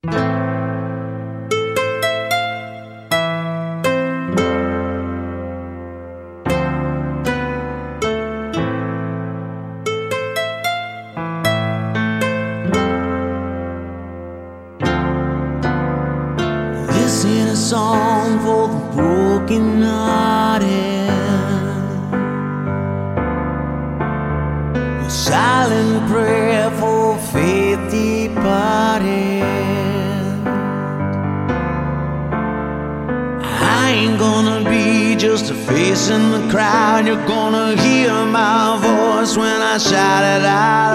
This ain't a song for the broken-hearted, a silent prayer for faith departed. I ain't gonna be just a face in the crowd. You're gonna hear my voice when I shout it out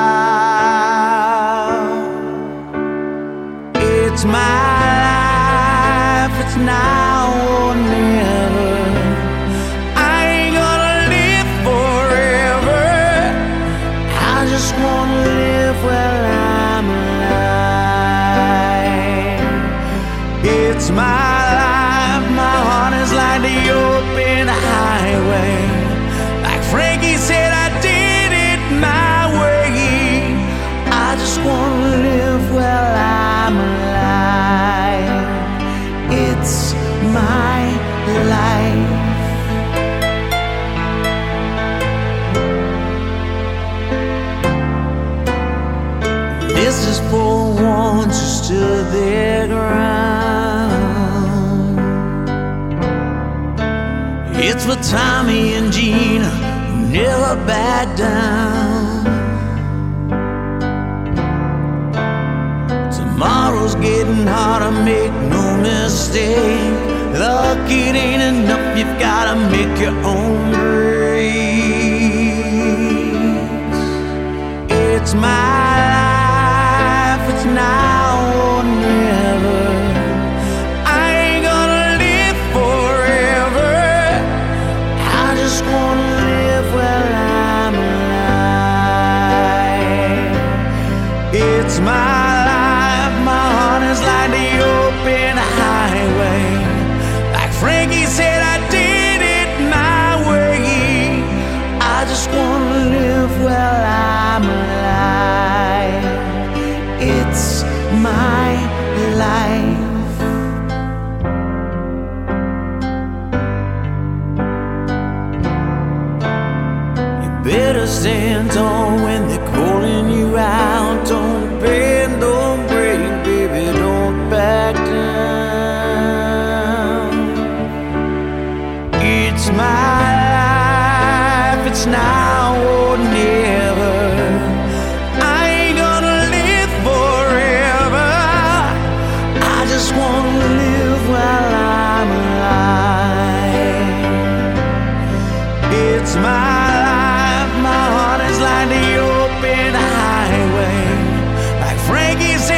loud. It's my it's now or never. I ain't gonna live forever. I just wanna live while I'm alive. It's my life, my heart is like the open highway. Like Frankie said, I did it my way. I just wanna live while I'm alive. It's my life. This is for ones who stood their ground. It's for Tommy and Gina who never back down. Tomorrow's getting harder, make no mistake. Luck, it ain't enough, you've gotta make your own breaks. It's my life, it's now or never. I ain't gonna live forever. I just wanna live while I'm alive. It's my like the open highway. Like Frankie said, I did it my way. I just wanna live while I'm alive. It's my life. You better stand tall when they're calling you out. Don't bend, don't break, baby, don't back down. It's my life, it's now or never. I ain't gonna live forever. I just wanna live while I'm alive. It's my life, my heart is like the open highway. Like Frankie said,